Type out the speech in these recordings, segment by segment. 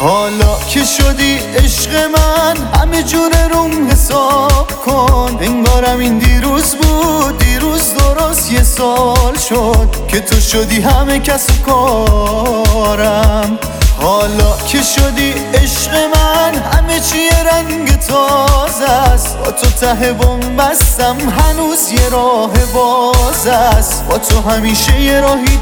حالا که شدی عشق من همه جون روم حساب کن. انگارم این دیروز بود، دیروز درست 1 سال شد که تو شدی همه کس و کارم. حالا که شدی عشق من همه چی رنگ تازه است. با تو ته بم بستم هنوز یه راه باز است. با تو همیشه یه راهی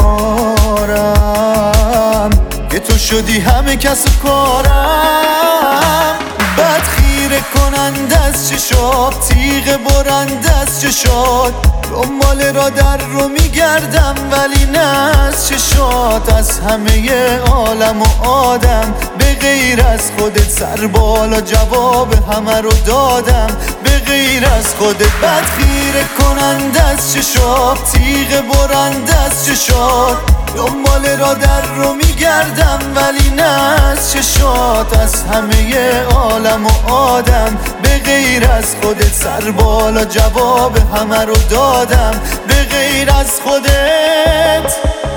دارم که تو شدی همه کس و کارم. بد خیره کننده از چشات، تیغ برنده از چشات. دنبال را در رو میگردم ولی نه از چشات. از همه عالم و آدم به غیر از خودت سر بالا جواب همه رو دادم. به غیر از خودت بد خیره کننده از چشات، تیغ برنده از چشات. دنبال را در رو میگردم ولی نه از چشات. از همه عالم و آدم به غیر از خودت سر بالا جواب همه رو دادم. به غیر از خودت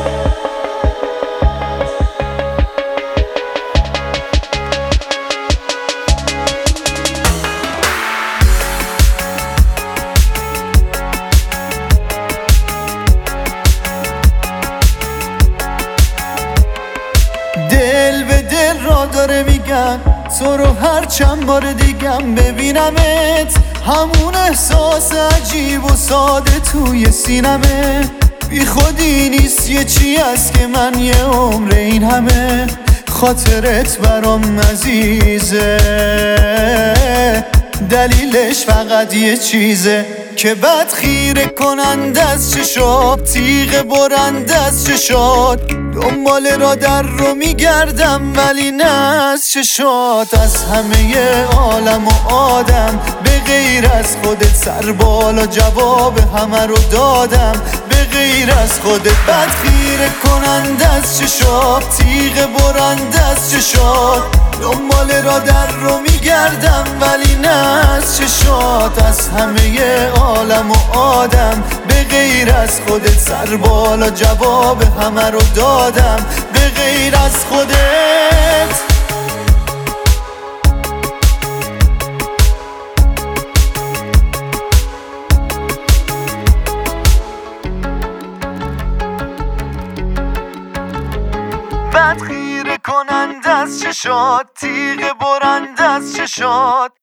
دل به دل را داره میگن تو رو هر چند بار دیگم ببینمت. همون احساس عجیب و ساده توی سینمه. بی خودی نیست یه چی هست که من یه عمر این همه خاطرت برام عزیزه. دلیلش فقط یه چیزه که بد خیره کننده از چشات، تیغ برنده از چشات. دنبال را در رو میگردم ولی نه از چشات. از همه عالم و آدم به غیر از خودت سر بالا جواب همه رو دادم. به غیر از خودت بد خیره کننده از چشات، تیغ برنده از چشات. دنبال را در رو میگردم ولی نه از چشات. از همه عالم و آدم به غیر از خودت سر بالا جواب همه رو دادم. به غیر از خودت بد خیره کننده از چشات، تیغ برنده از چشات.